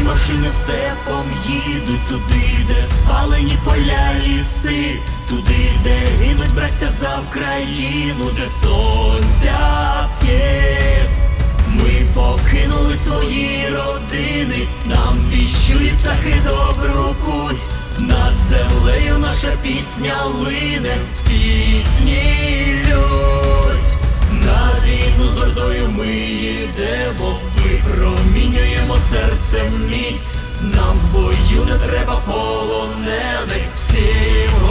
машини степом їдуть туди, де спалені поля, ліси, туди, де гинуть браття за Вкраїну, де сонця схід. Ми покинули свої родини, нам віщують птахи добру путь. Над землею наша пісня лине, в пісні лють. На війну з ордою ми йдемо, випромінюємо серцем міць. Нам в бою не треба полонених, всім